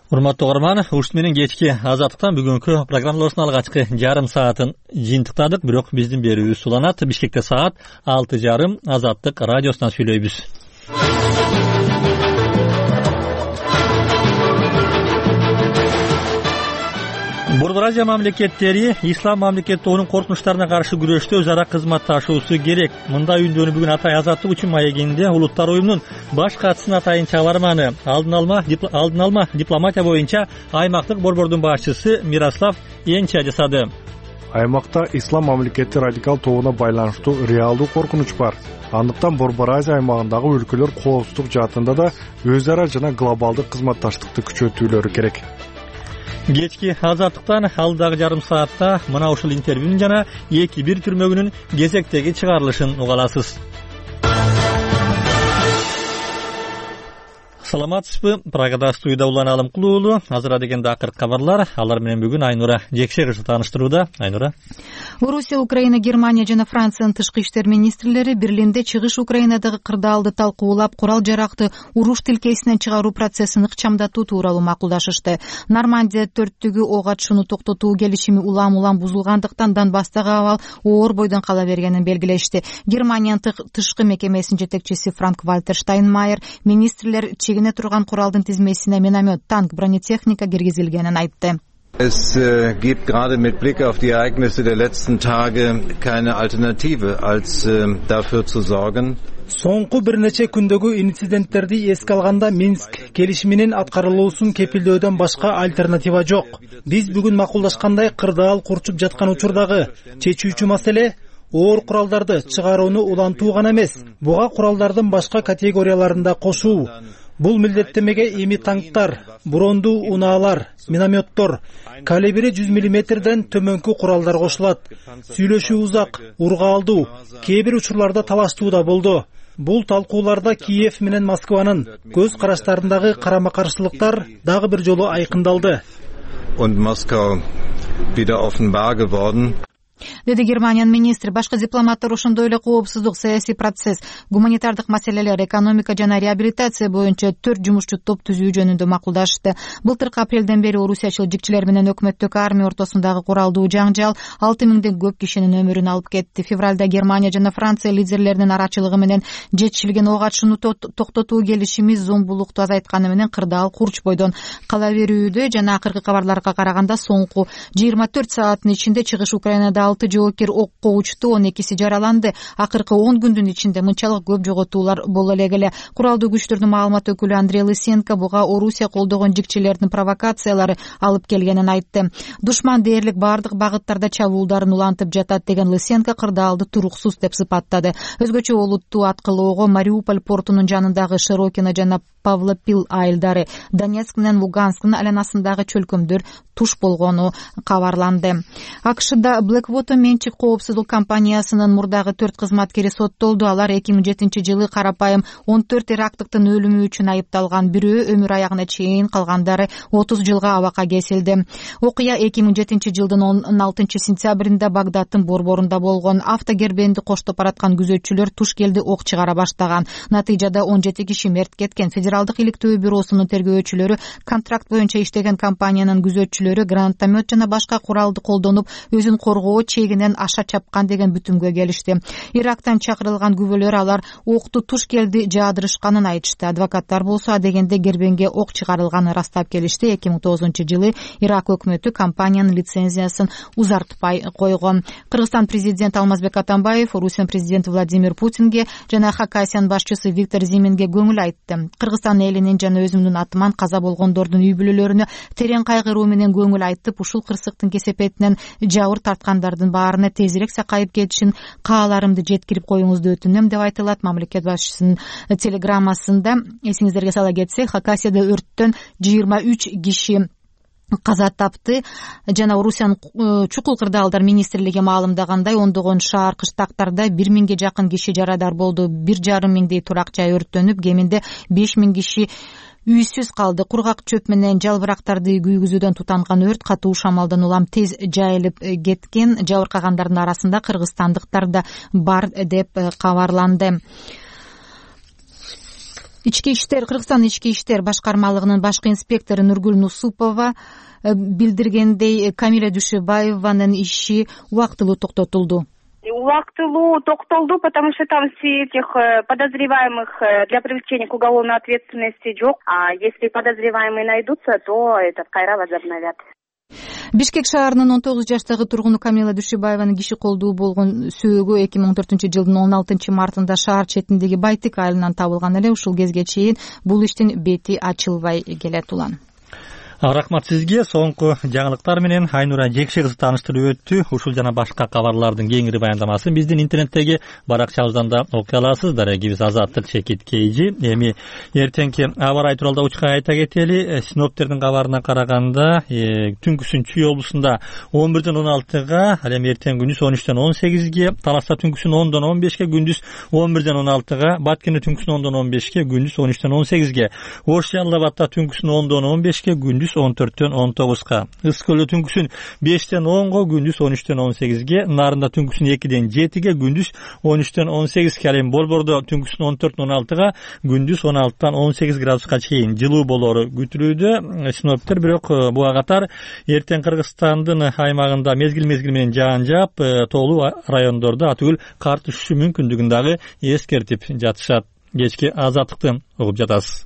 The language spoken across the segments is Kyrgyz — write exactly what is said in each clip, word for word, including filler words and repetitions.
Урматтуу угарман, ушт менен кечки Азаттыктан бүгүнкү программаларыбыздын алгачкы жарым саатын жыйынтыктадык, бирок биздин берүүбүз уланат. Бишкекте саат алты жарым Азаттык радиосунан сүйлөйбүз. Борбор Азия мамлекеттери ислам мамлекеттеринин коркунучтарына каршы күрөштө өз ара кызматташуусу керек. Мындай үндөнү бүгүн Атай Азаттык үчүн маегинде Улуттар уюмунун баш катчысынын атайын чабарманы, алдын алма алдын алма дипломатия боюнча аймактык борбордун башчысы Мирослав Енча жасады. Аймакта ислам мамлекети радикал тобуна байланыштуу реалдуу коркунуч бар. Андыктан Борбор Азия аймагындагы өлкөлөр коопсуздук жаатында да өз ара жана глобалдык кызматташтыкты күчөтүүлөрү керек. Кечки Азаттыктан алдагы жарым саатта мына ушул интервьюнун жана эки бир түрмөгүнүн кезектеги чыгарылышын угаласыз. Саламатсызбы? Прагада студияда Улан Алым Кулуулу. Азыр дегенде акыркы кабарлар. Алар менен бүгүн Айнура Жекшегичи тааныштырууда. Айнура. Орусия, Украина, Германия жана Франциянын тышкы иштер министрлери Берлинде чыгыш Украинадагы кырдаалды талкуулап, курал жаракты уруш тилкесинен чыгаруу процессин ыкчамдатуу тууралуу макулдашышты. Нормандия төрттүгү ок атышууну токтотуу келишими улам-улам бузулгандыктан Донбасстагы абал оор бойдон кала бергенин белгилешти. Германиянын тышкы мекемесинин жетекчиси Франк Вальтер Штайнмайер министрлер чегине турган куралдын тизмесине миномет, танк, бронетехника киргизилгенин айтты. Es äh, gibt gerade mit Blick auf die Ereignisse der letzten Tage keine Alternative, als äh, dafür zu sorgen. Соңку бир нече күндөгү инциденттерди эске алганда Минск келишиминин аткарылуусун кепилдөөдөн башка альтернатива жок. Биз бүгүн макулдашкандай кырдаал курчуп жаткан учурдагы чечүүчү маселе оор куралдарды чыгарууну улантуу гана эмес, буга куралдардын башка категорияларында кошуу. Бул милдеттемеге эми танктар, брондуу унаалар, минометтор, калибри жүз миллиметрден төмөнкү куралдар кошулат. Сүйлөшүү узак, ургаалдуу, кээ бир учурларда талаштуу да болду. Бул талкууларда Киев менен Москванын көз караштарындагы карама-каршылыктар дагы бир жолу айкындалды. Und Moskau wieder offenbar geworden. Деди Германиянын министри. Башка дипломаттар ошондой эле коопсуздук, саясий процесс, гуманитардык маселелер, экономика жана реабилитация боюнча төрт жумушчу топ түзүү жөнүндө макулдашты. Былтыркы апрелден бери орусиячыл жикчилер менен өкмөттүк армия ортосундагы куралдуу жаңжал алты миңден көп кишинин өмүрүн алып кетти. Февралда Германия жана Франция лидерлеринин арачылыгы менен жетишилген ок атышууну токтотуу келишими зомбулукту азайтканы менен кырдаал курч бойдон кала берүүдө жана акыркы кабарларга караганда соңку жыйырма төрт сааттын ичинде чыгыш Украинада алты жоокер окко учту, он экиси жараланды. Акыркы он күндүн ичинде мынчалык көп жоготуулар боло эле. Куралдуу күчтөрдүн маалымат өкүлү Андрей Лысенко буга Орусия колдогон жикчилердин провокациялары алып келгенин айтты. Душман дээрлик бардык багыттарда чабуулдарын улантып жатат деген Лысенко кырдаалды туруксуз деп сыпаттады. Өзгөчө олуттуу аткылоого Мариуполь портунун жанындагы Широкино жана Павлопил айылдары, Донецк менен Луганскдын айланасындагы чөлкөмдөр туш болгону кабарланды. АКШда Blackwater менчик коопсуздук компаниясынын мурдагы төрт кызматкери соттолду. Алар эки миң жетинчи жылы карапайым он төрт теракттыктын өлүмү үчүн айыпталган. Бирөө өмүр аягына чейин, калгандары отуз жылга абакка кесилди. Окуя эки миң жетинчи жылдын он алтынчы сентябрында Багдадтын борборунда болгон. Автогербенди коштоп бараткан күзөтчүлөр туш келди ок чыгара баштаган. Натыйжада он жети киши мерт кеткен. Федералдык иликтөө бюросунун тергөөчүлөрү контракт боюнча иштеген компаниянын күзөтчүлөрү гранатомет жана башка куралды колдонуп өзүн коргоо чегинен аша чапкан деген бүтүмгө келишти. Ирактан чакырылган күбөлөр алар окту туш келди жаадырышканын айтышты. Адвокаттар болсо адегенде гербенге ок чыгарылганын ырастап келишти. эки миң тогузунчу жылы Ирак өкмөтү компаниянын лицензиясын узартпай койгон. Кыргызстан президенти Алмазбек Атамбаев Орусия президенти Владимир Путинге жана Хакасиянын башчысы Виктор Зиминге көңүл айтты. Кыргызстан элинин жана өзүмдүн атыман каза болгондордун үй бүлөлөрүнө терең кайгыруу менен көңүл айтып, ушул кырсыктын кесепетинен жабыр тарткандардын баарына тезирээк сакайып кетишин кааларымды жеткирип коюңузду өтүнөм деп айтылат мамлекет башчысынын телеграммасында. Эсиңиздерге сала кетсек, Хакасияда өрттөн жыйырма үч киши каза тапты жана Орусиянын чукул кырдаалдар министрлиги маалымдагандай ондогон шаар кыштактарда бир миңге жакын киши жарадар болду. бир жарым миңдей турак жай өрттөнүп, кеминде беш миң киши үйсүз калды. Кургак чөп менен жалбырактарды күйгүзүүдөн тутанган өрт катуу шамалдан улам тез жайылып кеткен. Жабыркагандардын арасында кыргызстандыктар да бар деп кабарланды. ички иштер Кыргызстан ички иштер башкармалыгынын башкы инспектору Нургүл Нусупова билдиргендей, Камиля Дүйшөбаеванын иши убактылуу токтотулду. Убактылуу токтолду, потому что там все этих подозреваемых для привлечения к уголовной ответственности жок. А если подозреваемые найдутся, то этот кайра возобновят. Бишкек шаарынын он тогуз жаштагы тургуну Камила Дүйшөбаеванын киши колдуу болгон сөөгү эки миң он төртүнчү жылдын он алтынчы мартында шаар четиндеги Байтык айылынан табылган эле. Ушул кезге чейин бул иштин бети ачылбай келет улан. Рахмат сизге. Соңку жаңылыктар менен Айнура Жекше кызы тааныштырып өттү. Ушул жана башка кабарлардын кеңири баяндамасын биздин интернеттеги баракчабыздан да окуй аласыз. Дарегибиз Азаттык Чекит Кейжи. Эми эртеңки аба ырайы тууралуу учка айта кетели. Синоптиктердин кабарына караганда, түнкүсүн Чүй облусунда он бирден он алтыга, ал эми эртең күндүз он үчтөн он сегизге, Таласта түнкүсүн ондон он бешке, күндүз он бирден он алтыга, Баткенде түнкүсүн ондон он бешке, күндүз он үчтөн он сегизге, Ош Жалал Абадта түнкүсүн ондон он бешке, күндүз он төрттөн он тогузга, Ыс көлдө түнкүсүн бештен онго, күндүз он үчтөн он сегизге, Нарында түнкүсүн экиден жетиге, күндүз он үчтөн он сегизге, ал эми Борбордо түнкүсүн он төрттөн он алтыга, күндүз он алтыдан он сегиз градуска чейин жылуу болору күтүлүүдө. Синоптиктер бирок буга катар эртең Кыргызстандын аймагында мезгил мезгил менен жаан жаап, тоолуу райондордо атүгүл кар түшүшү мүмкүндүгүн дагы эскертип жатышат. Кечки Азаттыкты угуп жатасыз.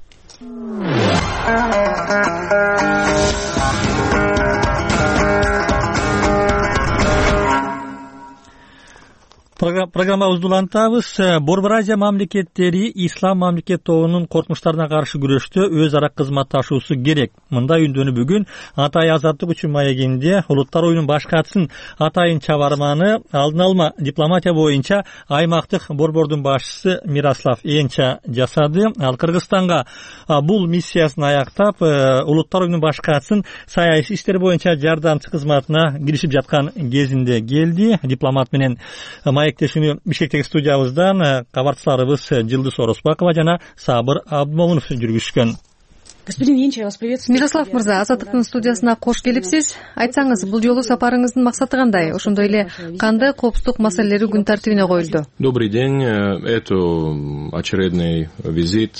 Программабызды улантабыз. Борбор Азия мамлекеттери ислам мамлекет тобунун коркунучтарына каршы күрөштө өз ара кызматташуусу керек. Мындай үндөнү бүгүн Атай азаттык үчүн маегинде улуттар оюнун баш катчысын Атайын Чабарманы алдын алма дипломатия боюнча аймактык борбордун башчысы Мирослав Энча жасады. Ал Кыргызстанга бул миссиясын аяктап, улуттар оюнун баш катчысын саясий иштер боюнча жардамчы кызматына киришип жаткан кезинде келди. Дипломат менен маектешүүнү Бишкектеги студиябыздан кабарчыларыбыз Жылдыз Оросбакова жана Сабыр Абдмомунов жүргүзгөн. Господин Енча, я вас приветствую. Мирослав мырза, Азаттыктын студиясына кош келипсиз. Айтсаңыз, бул жолу сапарыңыздын максаты кандай? Ошондой эле кандай коопсуздук маселелери күн тартибине коюлду? Добрый день. Это очередной визит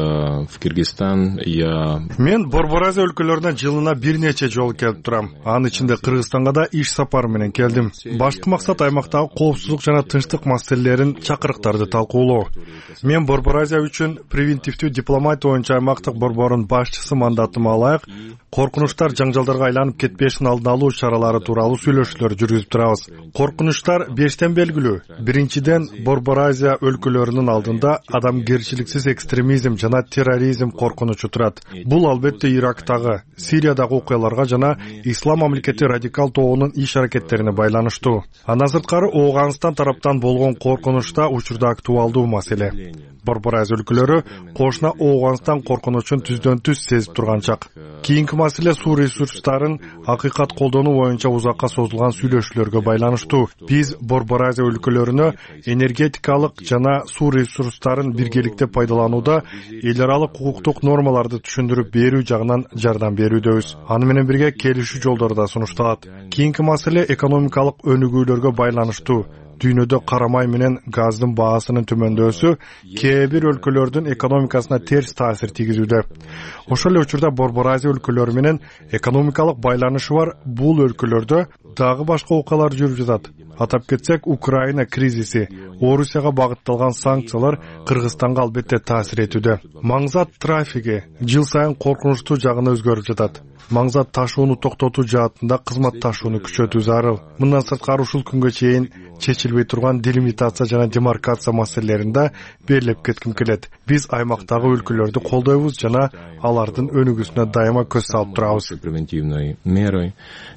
в Кыргызстан. Я Мен Борбор Азия өлкөлөрүнө жылына бир нече жолу келип турам. Анын ичинде Кыргызстанга да иш сапары менен келдим. Башкы максат аймактагы коопсуздук жана тынчтык маселелерин, чакырыктарды талкуулоо. Мен Борбор Азия үчүн превентивдүү дипломатия боюнча аймактык борбордун башчысы мандатыма ылайык коркунучтар жаңжалдарга айланып кетпешин алдын алуу чаралары тууралуу сүйлөшүүлөр жүргүзүп турабыз. Коркунучтар бештен белгилүү. Биринчиден, Борбор Азия өлкөлөрүнүн алдында адамгерчиликсиз экстремизм жана терроризм коркунучу турат. Бул албетте Ирактагы, Сириядагы окуяларга жана ислам мамлекети радикал тобунун иш аракеттерине байланыштуу. Андан сырткары Ооганстан тараптан болгон коркунучта учурда актуалдуу маселе. Борбор Азия өлкөлөрү кошуна Ооганстан коркунучун түздөн түз сезип турган чак. Кийинки маселе суу ресурстарын акыйкат колдонуу боюнча узакка созулган сүйлөшүүлөргө байланыштуу. Биз Борбор Азия өлкөлөрүнө энергетикалык жана суу ресурстарын биргеликте пайдаланууда эл аралык укуктук нормаларды түшүндүрүп берүү жагынан жардам берүүдөбүз. Аны менен бирге келишүү жолдору да сунушталат. Кийинки маселе экономикалык өнүгүүлөргө байланыштуу. Дүйнөдө карамай менен газдын баасынын төмөндөсү кээ бир өлкөлөрдүн экономикасына терс таасир тийгизүүдө. Ошол эле учурда Борбор Азия өлкөлөрү менен экономикалык байланышы бар бул өлкөлөрдө дагы башка окуялар жүрүп жатат. Атап кетсек, Украина кризиси, Орусияга багытталган санкциялар Кыргызстанга албетте таасир этүүдө. Маңзат трафиги жыл сайын коркунучтуу жагына өзгөрүп жатат. Маңзат ташууну токтотуу жаатында кызматташууну күчөтүү зарыл. Мындан сырткары ушул күнгө чейин чечилбей турган делимитация жана демаркация маселелеринде берилип кетким келет. Биз аймактагы өлкөлөрдү колдойбуз жана алардын өнүгүүсүнө дайыма көз салып турабыз. Превентивной мерой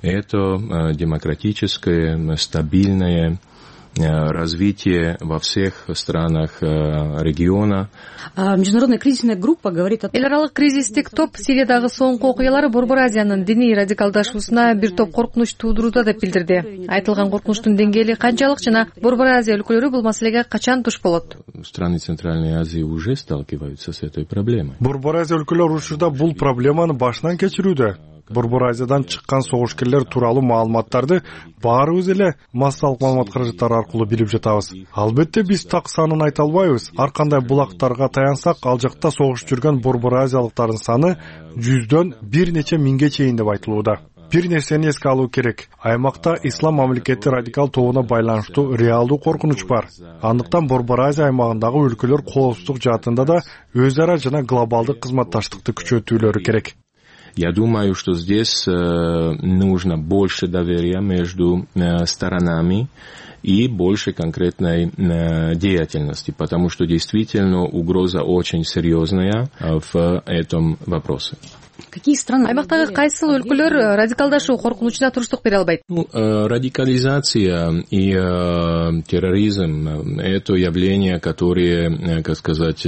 это демократическое, стабильное развитие во всех странах региона. Международная кризисная группа говорит о... Эл аралык кризистик топ Сириядагы соңку окуялары Борбор Азиянын диний радикалдашуусуна бир топ коркунуч туудурууда деп билдирди. Айтылган коркунучтун деңгээли канчалык жана Борбор Азия өлкөлөрү бул маселеге качан туш болот? Страны Центральной Азии уже сталкиваются с этой проблемой. Борбор Азия өлкөлөрү учурда бул проблеманы башынан кечирүүдө. Борбор Азиядан чыккан согушкерлер тууралуу маалыматтарды баарыбыз эле массалык маалымат каражаттары аркылуу билип жатабыз. Албетте биз так санын айта албайбыз. Ар кандай булактарга таянсак, ал жакта согуш жүргөн борбор азиялыктардын саны жүздөн бир нече миңге чейин деп айтылууда. Бир нерсени эске алуу керек. Аймакта ислам мамлекети радикал тобуна байланыштуу реалдуу коркунуч бар. Андыктан Борбор Азия аймагындагы өлкөлөр коопсуздук жаатында да өз ара жана глобалдык кызматташтыкты күчөтүүлөрү керек. Я думаю, что здесь нужно больше доверия между сторонами и больше конкретной деятельности, потому что действительно угроза очень серьезная в этом вопросе. Какие страны? Аймактагы кайсыл өлкөлөр радикалдашуу коркунучуна туруштук бере албайт? Ну, радикализация и э, терроризм – это явления, которые, как сказать,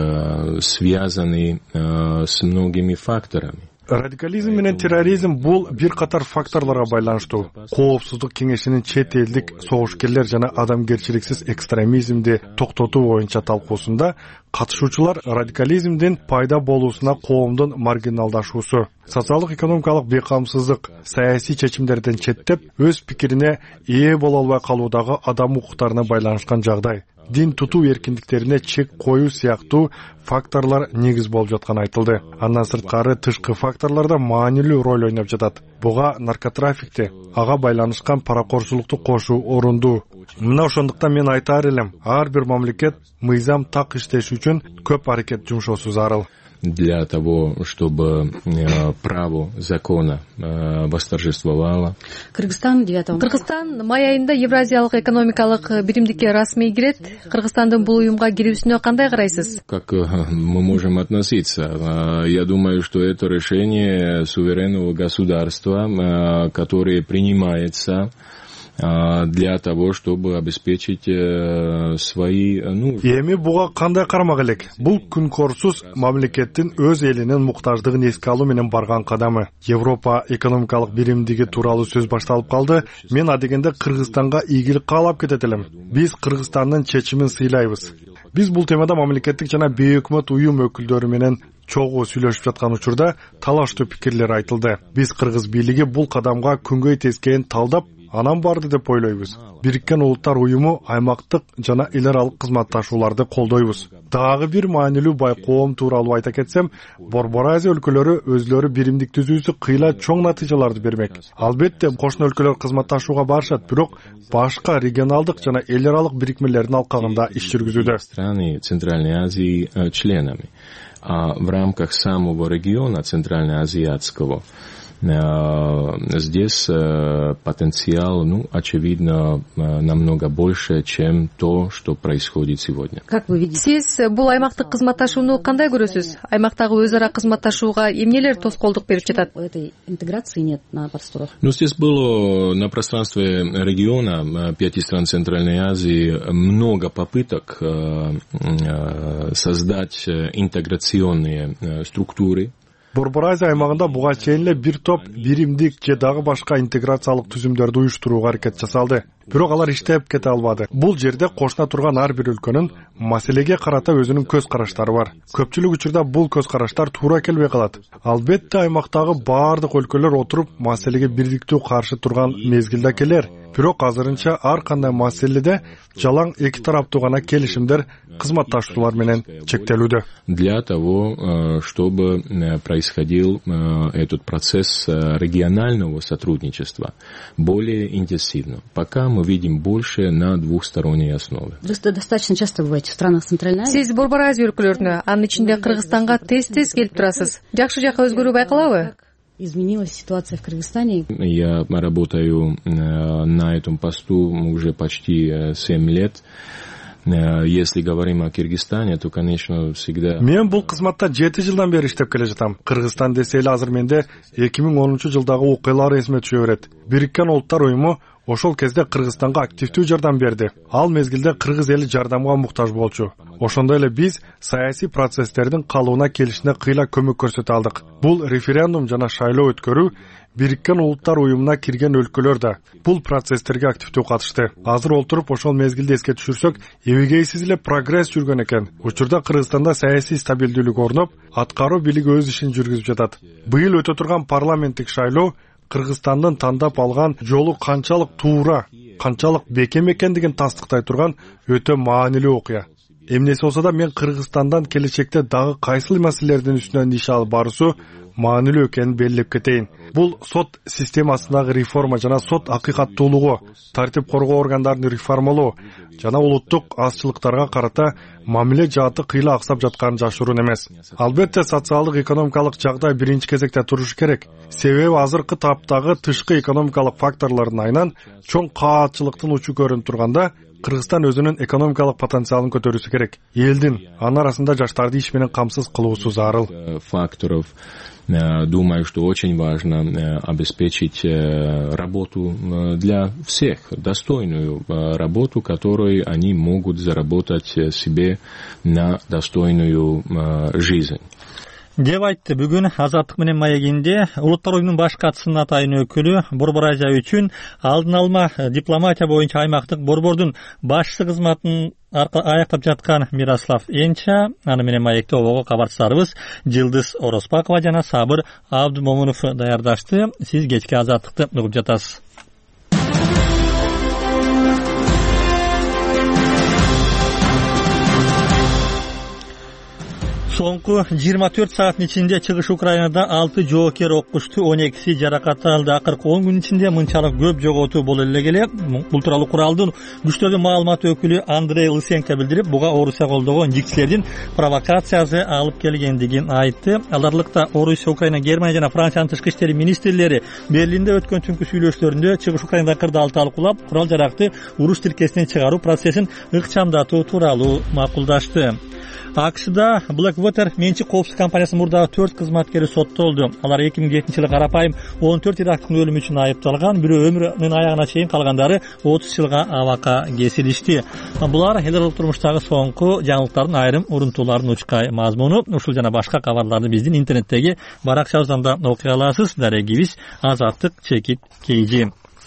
э, связаны э, с многими факторами. Радикализм менен терроризм бул бир катар факторлорго байланыштуу. Коопсуздук кеңешинин чет элдик согушкерлер жана адамгерчиликсиз экстремизмди токтотуу боюнча талкуусунда катышуучулар радикализмдин пайда болуусуна коомдун маргиналдашуусу, социалдык экономикалык бейкамсыздык, саясий чечимдерден четтеп, өз пикирине ээ боло албай калуудагы адам укуктарына байланышкан жагдай, дин тутуу эркиндиктерине чек коюу сыяктуу факторлор негиз болуп жатканы айтылды. Андан сырткары тышкы факторлор да маанилүү роль ойноп жатат. Буга наркотрафикти, ага байланышкан паракорчулукту кошуу орундуу. Мына ошондуктан мен айтаар элем, ар бир мамлекет мыйзам так иштеш үчүн көп аракет жумшоосу зарыл. Для того, чтобы э, право закона э, восторжествовало. Кыргызстан девятого. Кыргызстан май айында Евразиялык экономикалык биримдикке расмий кирет. Кыргызстандын бул уюмга кирүүсүнө кандай карайсыз? Как э, мы можем относиться? Э, я думаю, что это решение суверенного государства, э, которое принимается для того, чтобы обеспечить свои нужды. Эми буга кандай кармак элек? Бул күнкорсуз мамлекеттин өз элинин муктаждыгын эске алуу менен барган кадамы. Европа экономикалык биримдиги тууралуу сөз башталып калды. Мен адегенде Кыргызстанга ийгилик каалап кетет элем. Биз Кыргызстандын чечимин сыйлайбыз. Биз бул темада мамлекеттик жана бейөкмөт уюм өкүлдөрү менен чогуу сүйлөшүп жаткан учурда талаштуу пикирлер айтылды. Биз Кыргыз бийлиги бул кадамга күнгөй тескейин талдап, анан барды деп ойлойбуз. Бириккен Улуттар уюму аймактык жана эл аралык кызматташууларды колдойбуз. Дагы бир маанилүү байкоом тууралуу айта кетсем, Борбор Азия өлкөлөрү өзлөрү биримдик түзүүсү кыйла чоң натыйжаларды бермек. Албетте кошуна өлкөлөр кызматташууга барышат, бирок башка регионалдык жана эл аралык бирикмелердин алкагында иш жүргүзүүдө. Страны Центральной Азии членами. А в рамках самого региона Центральноазиатского здесь потенциал, ну, очевидно, намного больше, чем то, что происходит сегодня. Как вы видите? Сиз бул аймактык кызматташууну кандай көрөсүз? Аймактагы өз ара кызматташууга эмнелер тоскоолдук берип жатат? Этой интеграции нет на просторах. Ну, здесь было на пространстве региона пяти стран Центральной Азии много попыток создать интеграционные структуры. Борбор Азия аймагында буга чейин эле бир топ биримдик же дагы башка интеграциялык түзүмдөрдү уюштурууга аракет жасалды. Бирок алар иштеп кете албады. Бул жерде кошуна турган ар бир өлкөнүн маселеге карата өзүнүн көз караштары бар. Көпчүлүк учурда бул көз караштар туура келбей калат. Албетте аймактагы баардык өлкөлөр отуруп маселеге бирдиктүү каршы турган мезгилде келер. Бирок азырынча ар кандай маселеде жалаң эки тараптуу гана келишимдер кызматташуулар менен чектелүүдө. Для того, чтобы происходил этот процесс регионального сотрудничества более интенсивно. Пока мы видим больше на двухсторонней основе. Вы достаточно часто бываете в странах Центральной Азии. Сиз Борбор Азия өлкөлөрүнө, анын ичинде Кыргызстанга тез-тез келип турасыз. Жакшы жака өзгөрүү байкалабы? Изменилась ситуация в Кыргызстане. Я работаю на этом посту уже почти семь лет. Если говорим о Кыргызстане, то, конечно, всегда... Мен бул кызматта жети жылдан бери иштеп келе жатам. Кыргызстан десе эле азыр менде эки миң онунчу жылдагы окуялар эсиме түшө берет. Бириккен Улуттар уюму ошол кезде Кыргызстанга активдүү жардам берди. Ал мезгилде кыргыз эли жардамга муктаж болчу. Ошондой эле биз саясий процесстердин калууна келишине кыйла көмөк көрсөтө алдык. Бул референдум жана шайлоо өткөрүү Бириккен Улуттар уюмуна кирген өлкөлөр да бул процесстерге активдүү катышты. Азыр олтуруп ошол мезгилде эске түшүрсөк, эбегейсиз эле прогресс жүргөн экен. Учурда Кыргызстанда саясий стабилдүүлүк орноп, аткаруу бийлиги өз ишин жүргүзүп жатат. Быйыл өтө турган парламенттик шайлоо Кыргызстандын тандап алган жолу канчалык туура, канчалык бекем экендигин тастыктай турган өтө маанилүү окуя. Эмнеси болсо да мен Кыргызстандан келечекте дагы кайсыл маселелердин үстүнөн иш алып баруусу маанилүү экенин белгилеп кетейин. Бул сот системасындагы реформа жана сот акыйкаттуулугу, тартип коргоо органдарын реформалоо жана улуттук азчылыктарга карата мамиле жааты кыйла аксап жатканын жашыруун эмес. Албетте социалдык экономикалык жагдай биринчи кезекте турушу керек. Себеби азыркы таптагы тышкы экономикалык факторлордун айынан чоң каатчылыктын учу көрүнүп турганда Кыргызстан өзүнүн экономикалык потенциалын көтөрүүсү керек. Элдин анын арасында жаштарды иш менен камсыз кылуусу зарыл. Факторов. Думаю, что очень важно обеспечить работу для всех, достойную работу, которую они могут заработать себе на достойную жизнь. Деп айтты бүгүн Азаттык менен маегинде Улуттар уюмунун баш катчысынын атайын өкүлү Борбор Азия үчүн алдын алма дипломатия боюнча аймактык борбордун башчысы кызматын аяктап жаткан Мирослав Энча. Аны менен маекте обого кабарчыларыбыз Жылдыз Ороспакова жана Сабыр Абдумомунов даярдашты. Сиз кечки Азаттыкты угуп жатасыз. Соңку жыйырма төрт сааттын ичинде чыгыш Украинада алты жоокер окушту, он экиси жаракат алды. Акыркы он күн ичинде мынчалык көп жоготуу боло эле келе. Бул тууралуу куралдын күчтөрдүн маалымат өкүлү Андрей Лысенко билдирип, буга Орусия колдогон жигчилердин провокациясы алып келгендигин айтты. Аларлыкта Орусия, Украина, Германия жана Франциянын тышкы иштери министрлери Берлинде өткөн түнкү сүйлөшүүлөрүндө чыгыш Украинада кырдаал талкуулап, курал жаракты уруш тилкесинен чыгаруу процессин ыкчамдатуу тууралуу макулдашты. АКШда Blackwater менчик коопсуздук компаниясынын мурдагы төрт кызматкери соттолду. Алар эки миң жетинчи жылы карапайым он төрт ирактын өлүмү үчүн айыпталган. Бирөө өмүрүнүн аягына чейин, калгандары отуз жылга абакка кесилишти. Булар эл аралык турмуштагы соңку жаңылыктардын айрым урунтуулардын учкай мазмуну. Ушул жана башка кабарларды биздин интернеттеги баракчабыздан да окуй аласыз. Дарегибиз Азаттык чекит кейжи.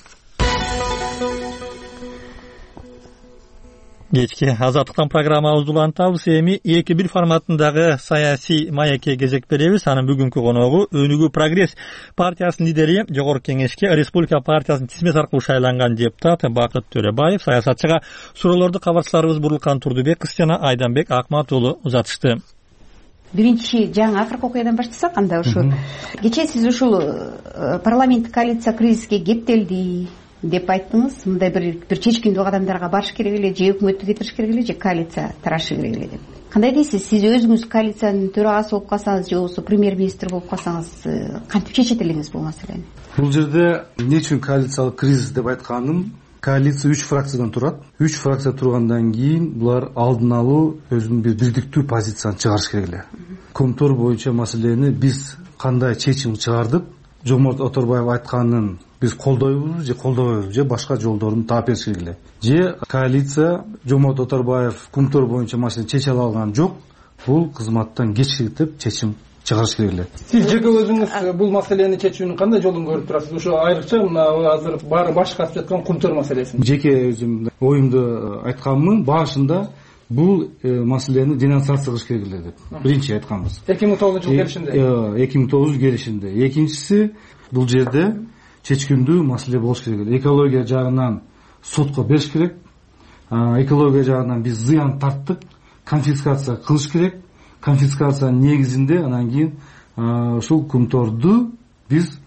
Кечки Азаттыктан программабызды улантабыз. Эми эки бир форматындагы саясий маекке кезек беребиз. Анын бүгүнкү коногу Өнүгүү Прогресс партиясынын лидери, Жогорку Кеңешке Республика партиясынын тизмеси аркылуу шайланган депутат Бакыт Төрөбаев саясатчыга суроолорду кабарчыларыбыз Бурулкан Турдубек кыз жана Айданбек Акмат уулу узатышты. Биринчи жаңы акыркы окуядан баштасак, анда ушул кечээ сиз ушул парламенттик коалиция кризиске кептелди деп айттыңыз. Мындай бир бир чечкиндүү кадамдарга барыш керек эле, же өкмөттү кетириш керек эле, же коалиция тарашы керек эле деп. Кандай дейсиз? Сиз өзүңүз коалициянын төрагасы болуп калсаңыз, же болбосо премьер-министр болуп калсаңыз, кантип чечет элеңиз бул маселени? Бул жерде эмне үчүн коалициялык кризис деп айтканым, коалиция үч фракциядан турат. үч фракция тургандан кийин булар алдын алуу өзүнүн бир бирдиктүү позицияны чыгарыш керек эле. Комтор боюнча маселени биз кандай чечим чыгардык? Жоморт Оторбаев айтканын биз колдойбузбу же колдобойбузбу, же башка жолдорун таап бериш керек эле. Же коалиция Жоморт Оторбаев Кумтор боюнча маселени чече ала алган жок, бул кызматтан кечиртип чечим чыгарыш керек эле. Сиз жеке өзүңүз бул маселени чечүүнүн кандай жолун көрүп турасыз? Ошо айрыкча мына азыр баары баш катып жаткан Кумтор маселесин. Жеке өзүм оюмду айтканмын, башында бул маселени денонсация кылыш керек эле деп биринчи айтканбыз. эки миң тогузунчу жыл келишинде. эки миң тогуз келишинде. Экинчиси, бул жерде чечкиндүү маселе болуш керек эле. Экология жагынан сотко бериш керек. Экология жагынан биз зыян тарттык, конфискация кылыш керек. Конфискация негизинде анан кийин ушул Кумторду биз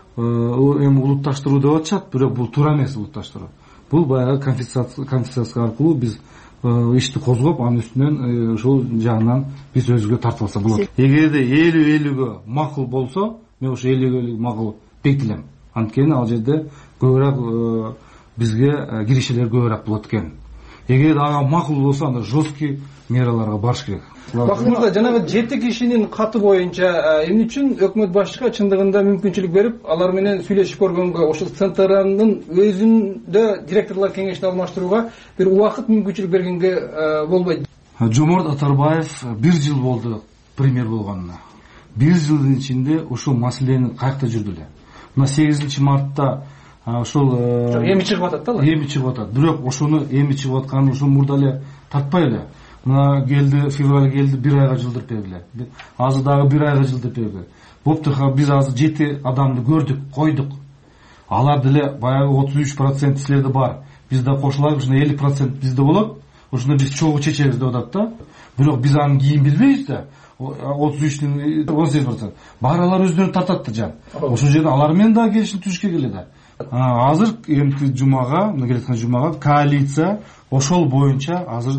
эми улутташтыруу деп атышат, бирок бул туура эмес улутташтыруу. Бул баягы конфискация аркылуу биз ишти козгоп, анын үстүнөн ушул жагынан биз өзүгө тартып алса болот. Эгерде элүү элүүгө макул болсо, мен ошо элүү элүү макул бекитилем. Анткени ал жерде көбүрөөк бизге киришелер көбүрөөк болот экен. Эгер ага макул болсо, анда жесткий мераларга барыш керек. Бакыт мырза, жанагы жети кишинин каты боюнча эмне үчүн өкмөт башчыга чындыгында мүмкүнчүлүк берип, алар менен сүйлөшүп көргөнгө, ошол центрдын өзүндө директорлор кеңешин алмаштырууга бир убакыт мүмкүнчүлүк бергенге болбойт? Жоморт Оторбаев бир жыл болду премьер болгонуна. Бир жылдын ичинде ушул маселени каякта жүрдү эле. мына сегизинчи мартта ошол эми чыгып атат да эми чыгып атат. Бирок ошону эми чыгып атканын ошо мурда эле тартпай эле. Мына келди, февраль келди, бир айга жылдырып бергиле. Азыр дагы бир айга жылдырып бергиле. Боптур, биз азыр жети адамды көрдүк, койдук. Алар деле баягы отуз үч процент силерде бар. Бизде кошулайбы, ушуна элүү процент бизде болот. Ошондо биз чогуу чечебиз деп атат да. Бирок биз анын кийин билбейбиз да. отуз үчтүн он сегиз процент. Бааралар өздөрү тартат да жан. Ошол жерде алар менен дагы келишим түзүшкө келе да. Азыр эмки жумага, мына келаткан жумага коалиция ошол боюнча азыр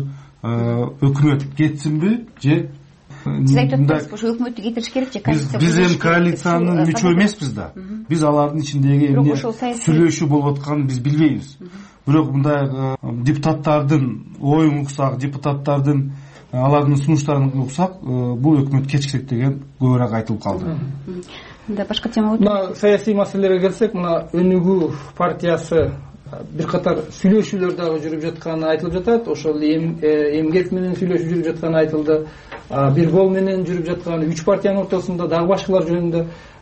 өкмөт кетсинби же сиз айтып атасызбы, ошо өкмөттү кетириш керек же коалиция? Биз эми коалициянын мүчө эмеспиз да. Биз алардын ичиндеги эмне сүйлөшүү болуп атканын биз билбейбиз. Бирок мындай депутаттардын оюн уксак, депутаттардын алардын сунуштарын уксак, бул өкмөт кетиш керек деген көбүрөөк айтылып калды. Да, башка тема. Мына саясий маселелерге келсек, мына Өнүгүү партиясы бир катар сүйлөшүүлөр дагы жүрүп жатканы айтылып жатат. Ошол эмгек менен сүйлөшүү жүрүп жатканы айтылды. Бир гол менен жүрүп жатканы, үч партиянын ортосунда дагы башкалар жөнүндө,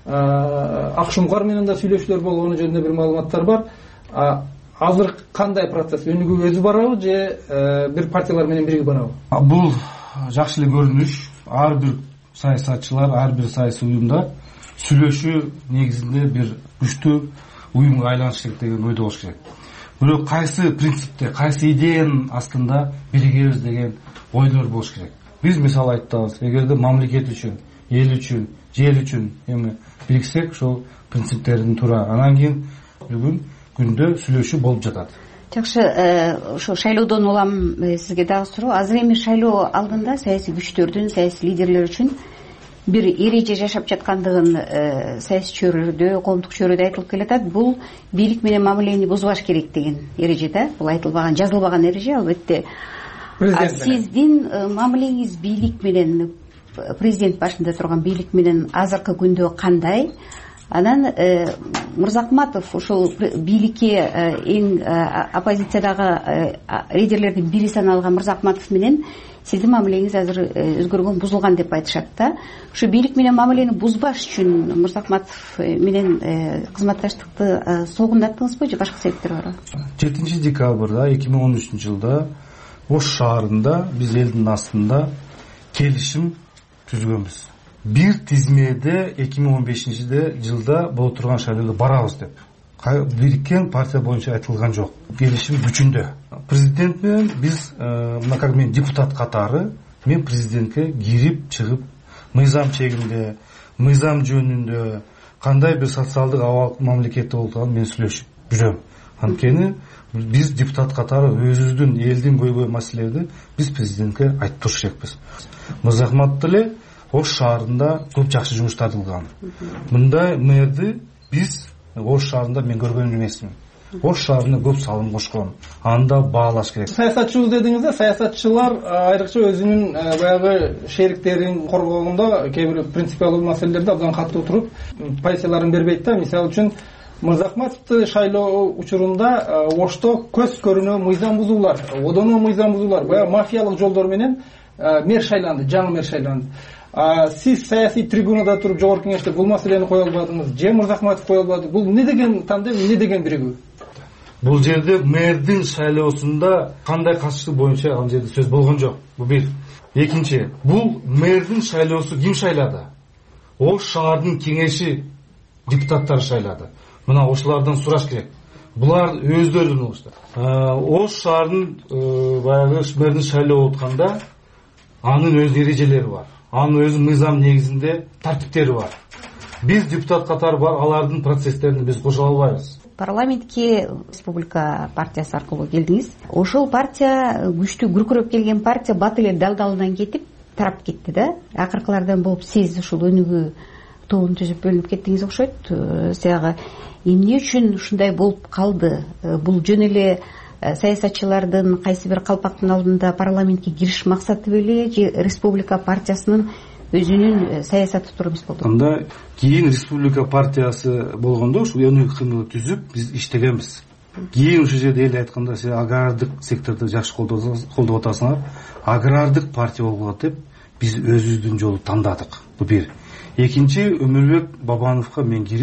Акшумкар менен да сүйлөшүүлөр болгону жөнүндө бир маалыматтар бар. Азыр кандай процесс? Өнүгүү өзү барабы же бир партиялар менен бирге барабы? Бул жакшы эле көрүнүш. Ар бир саясатчылар, ар бир саясий уюмдар сүйлөшүү негизинде бир күчтүү уюмга айланыш керек деген ойдо болуш керек. Бирок кайсы принципте, кайсы идеянын астында биригебиз деген ойлор болуш керек. Биз мисалы айтабыз, эгерде мамлекет үчүн, эл үчүн, жер үчүн эми бириксек, ошол принциптердин туура, анан кийин бүгүн күндө сүйлөшүү болуп жатат. Жакшы, ошо шайлоодон улам сизге дагы суроо. Азыр эми шайлоо алдында саясий күчтөрдүн, саясий лидерлер үчүн бир эреже жашап жаткандыгын саясий чөйрөдө, коомдук чөйрөдө айтылып келатат. Бул бийлик менен мамилени бузбаш керек деген эреже да. Бул айтылбаган, жазылбаган эреже, албетте. Сиздин мамилеңиз бийлик менен, президент башында турган бийлик менен азыркы күндө кандай? Анан Мырзахматов ошол бийликке эң оппозициядагы лидерлердин бири саналган Мырзахматов менен сиздин мамилеңиз азыр өзгөргөн, бузулган деп айтышат да. Ушу бийлик менен мамилени бузбаш үчүн Мырзахматов менен кызматташтыкты согундаттыңызбы же башка себептер барбы? жетинчи декабрда эки миң он үчүнчү жылда Ош шаарында биз элдин астында келишим түзгөнбүз. Бир тизмеде эки миң он бешинчи жылда боло турган шайлоодо барабыз деп. Бириккен партия боюнча айтылган жок. Келишим күчүндө. Президент менен биз, мына как мен депутат катары, мен президентке кирип чыгып, мыйзам чегинде, мыйзам жөнүндө кандай бир социалдык абал мамлекетте болуп мен сүйлөшүп жүрөм. Анткени биз депутат катары өзүбүздүн элдин көйгөй маселелерди биз президентке айтып туруш керекпиз. Мырзахматов деле Ош шаарында көп жакшы жумуштарды кылган. Мындай мэрди биз Ош шаарында мен көргөн эмесмин. Ош шаарына көп салым кошкон. Анда баалаш керек. Саясатчыбыз дедиңиз да, саясатчылар айрыкча өзүнүн баягы шериктерин коргогонда кээ бир принципиалдуу маселелерде абдан катуу туруп, позицияларын бербейт да. Мисалы үчүн Мырзахматовду шайлоо учурунда Ошто көз көрүнө мыйзам бузуулар, одоно мыйзам бузуулар, баягы мафиялык жолдор менен мэр шайланды, жаңы мэр шайланды. Сиз саясий трибунада туруп жогорку кеңеште бул маселени кое албадыңыз, же Мырзахматов кое албады. Бул эмне деген тандем, эмне деген биригүү? Бул жерде мэрдин шайлоосунда кандай катыштык боюнча ал жерде сөз болгон жок. Бул бир. Экинчи, бул мэрдин шайлоосу ким шайлады? Ош шаардын кеңеши депутаттары шайлады. Мына ошолордон сураш керек. Булар өздөрүнүн болушту. Ош шаардын баягы мэрдин шайлоо өткөндө анын өз эрежелери бар. Анын өзү мыйзам негизинде тартиптери бар. Биз депутат катары бар, алардын процесстерине биз кошо албайбыз. Парламентке Республика партиясы аркылуу келдиңиз. Ошол партия күчтүү күркүрөп келген партия бат эле дал-далынан кетип тарап кетти да. Акыркылардан болуп сиз ушул Өнүгүү тобун түзүп бөлүнүп кеттиңиз окшойт. Сиягы эмне үчүн ушундай болуп калды? Бул жөн эле саясатчылардын кайсы бир калпактын алдында парламентке кириш максаты беле же Республика партиясынын өзүнүн саясаты туруп эмес болду? Анда кийин Республика партиясы болгондо ушул Өнүгүү кыймылы түзүп биз иштегенбиз. Кийин ушул жерде эл айтканда сиз агрардык секторду жакшы колдоп атасыңар, агрардык партия болот деп биз өзүбүздүн жолду тандадык. Бул бир. Экинчи, Өмүрбек Бабановго мен кирип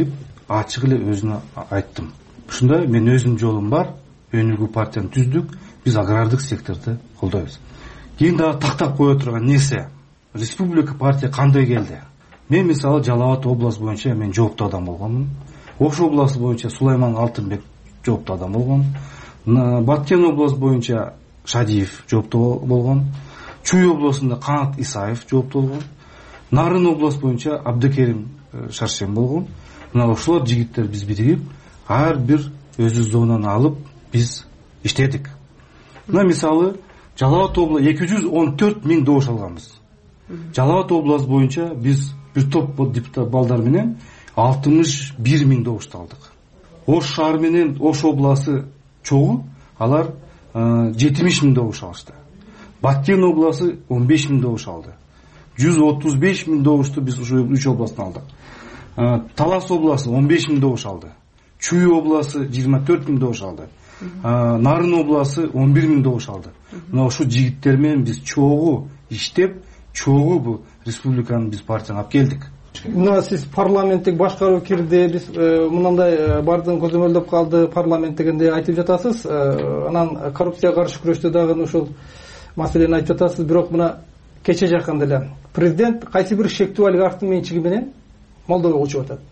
ачык эле өзүнө айттым. Ушундай мен өзүмдүн жолум бар, өнүгүү партияны түздүк, биз агрардык секторду колдойбуз. Кийин дагы тактап кое турган нерсе, республика партия кандай келди? Мен мисалы Жалал Абад область боюнча мен жооптуу адам болгонмун. Ош областы боюнча Сулайман Алтынбек жооптуу адам болгон. Баткен область боюнча Шадиев жооптуу болгон. Чүй областында Канат Исаев жооптуу болгон. Нарын область боюнча Абдыкерим Шаршен болгон. Мына ошолор жигиттер биз биригип, ар бир өзү зонаны алып биз иштедик. Мына мисалы Жалал Абад областы эки жүз он төрт миң добуш алганбыз. Жалал Абад область боюнча биз бир топ депутат балдар менен алтымыш бир миң добушту алдык. Ош шаар менен Ош областы чогуу алар жетимиш миң добуш алышты. Баткен областы он беш миң добуш алды. жүз отуз беш миң добушту биз ушу үч областтан алдык. Талас областы он беш миң добуш алды. Чүй областы жыйырма төрт миң добуш алды. Нарын областы он бир миң добуш алды. Мына ушул жигиттер менен биз чогуу иштеп, чогуу бул республиканы биз партияны алып келдик. Мына сиз парламенттик башкаруу кирди, биз мындай бардыгын көзөмөлдөп калды парламент дегенде айтып жатасыз. Анан коррупцияга каршы күрөштө дагы ушул маселени айтып жатасыз. Бирок мына кече жакында эле президент кайсы бир шектүү олигархтын менчиги менен Молдовага учуп атат.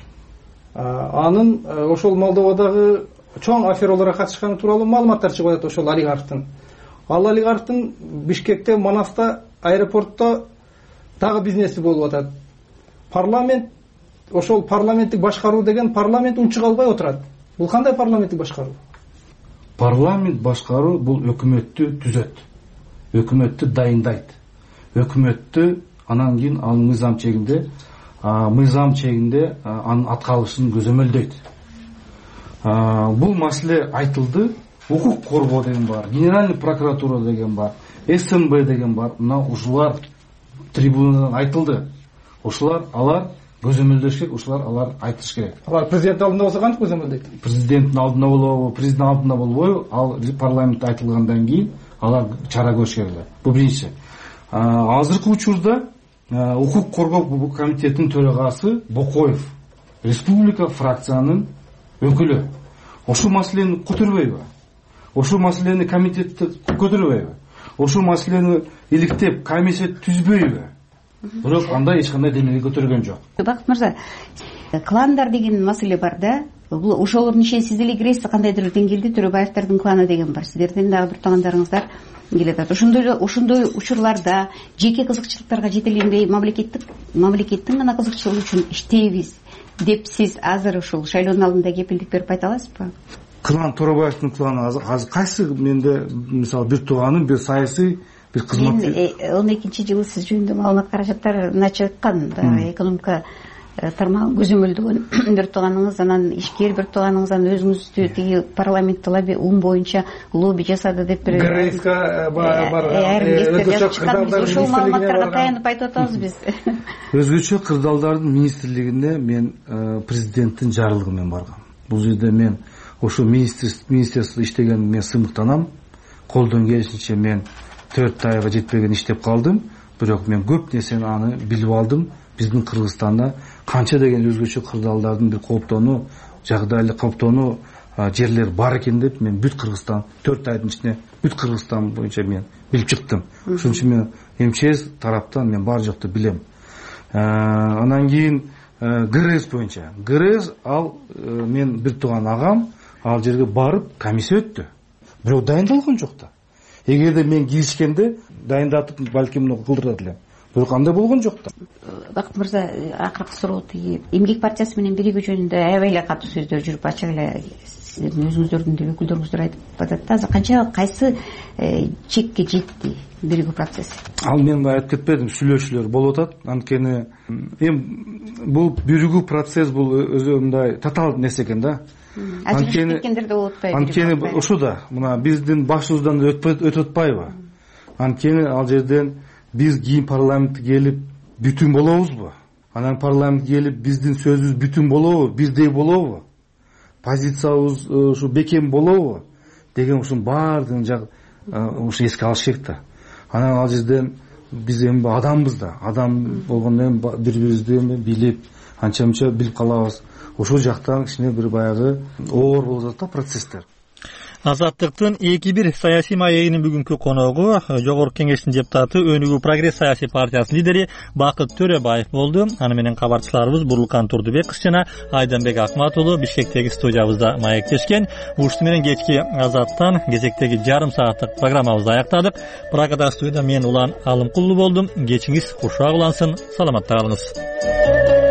Анын ошол Молдовадагы чоң афераларга катышканы тууралуу маалыматтар чыгып атат ошол олигархтын. Ал олигархтын Бишкекте, Манаста, аэропортто дагы бизнеси болуп атат. Парламент, ошол парламенттик башкаруу деген парламент унчук албай отурат. Бул кандай парламенттик башкаруу? Парламент башкаруу бул өкмөттү түзөт. Өкмөттү дайындайт. Өкмөттү анан кийин ал мыйзам чегинде, мыйзам чегинде анын аткарылышын көзөмөлдөйт. Бул маселе айтылды. Укук коргоо деген бар, генеральный прокуратура деген бар, СМБ деген бар. Мына ушулар трибунадан айтылды. Ошолар алар көзөмөлдөш керек, ошолар алар айтыш керек. Алар президент алдында болсо кантип көзөмөлдөйт? Президенттин алдында болобу, президент алдында болбойбу, ал парламентте айтылгандан кийин алар чара көрүш керек. Бул биринчи. Азыркы учурда укук коргоо комитетинин төрагасы Бокоев, республика фракциянын өкүлү. Ошол маселени көтөрбөйбү? Ошол маселени комитетте көтөрбөйбү? Ошол маселени иликтеп комиссия түзбөйбү? Бирок андай эч кандай демеге көтөргөн жок. Бакыт мырза, кландар деген маселе бар да. Бул ошолордун ичинде сиз деле киресиз, кандайдыр деңгээлде Төрөбаевдардын кланы деген бар. Сиздердин дагы бир туугандарыңыздар келет. Ошондой ошондой учурларда жеке кызыкчылыктарга жетеленбей, мамлекеттик мамлекеттин гана кызыкчылыгы үчүн иштейбиз деп сиз азыр ушул шайлоонун алдында кепилдик берип айта аласызбы? Клан Торобаевдин кланы азыр кайсы менде мисалы бир тууганым, бир саясий бир кызмат. он экинчи жылы сиз жөнүндө маалымат каражаттарына чыккан да, экономика тармагын көзөмөлдөгөн бир тууганыңыз, анан ишкер бир тууганыңыз, анан өзүңүздү тиги парламенттик лобби ум боюнча лобби жасады деп бир ГРСка бар. Ошол маалыматтарга таянып айтып атабыз биз. Өзгөчө кырдаалдардын министрлигине мен президенттин жарлыгы менен баргам. Бул жерде мен ошо министерство иштеген мен сыймыктанам. Колдон келишинче мен төрт айга жетпеген иштеп калдым. Бирок мен көп нерсени аны билип алдым. Биздин Кыргызстанда канча деген өзгөчө кырдаалдардын бир кооптонуу, жагдайлык кооптонуу жерлер бар экен деп мен бүт Кыргызстан төрт айдын ичинде бүт Кыргызстан боюнча мен билип чыктым. Ошон үчүн мен МЧС тараптан мен бар жокту билем. Анан кийин ГРС боюнча. ГРС ал мен бир тууган агам ал жерге барып комиссия өттү. Бирок дайындалган жок да. Эгерде мен киришкенде дайындатып балким муну кылдырат элем. Бирок андай болгон жок да. Бакыт мырза, акыркы суроо тиги эмгек партиясы менен биригүү жөнүндө аябай эле катуу сөздөр жүрүп, ачык эле сиздердин өзүңүздөрдүн да өкүлдөрүңүздөр айтып атат да. Азыр канча кайсы чекке жетти биригүү процесси? Ал мен айтып кетпедим, сүйлөшүүлөр болуп атат. Анткени эми бул биригүү процесс бул өзү мындай татаал нерсе экен да. Ажырашып кеткендер да болуп атпайбы? Анткени ошо да, мына биздин башыбыздан өтүп атпайбы? Анткени ал жерден биз кийин парламентке келип бүтүн болобузбу? Анан парламентке келип биздин сөзүбүз бүтүн болобу, бирдей болобу? Позициябыз ушу бекем болобу деген ушунун баардыгын жак ушу эске алыш керек да. Анан ал жерден биз эми адамбыз да, адам болгондон кийин бири-бирибизди билип, анча-мынча билип калабыз. ошол жактан кичине бир баягы оор болуп жатат да процесстер. Азаттыктын эки бир саясий маегинин бүгүнкү коногу Жогорку Кеңештин депутаты Өнүгүү Прогресс саясий партиясынын лидери Бакыт Төрөбаев болду. Аны менен кабарчыларыбыз Бурлукан Турдубек кыз жана Айданбек Акмат уулу Бишкектеги студиябызда маектешкен. Ушуну менен кечки Азаттан кезектеги жарым сааттык программабызды аяктадык. Прагада студияда мен Улан Алымкулуу болдум. Кечиңиз кушак улансын. Саламатта калыңыз.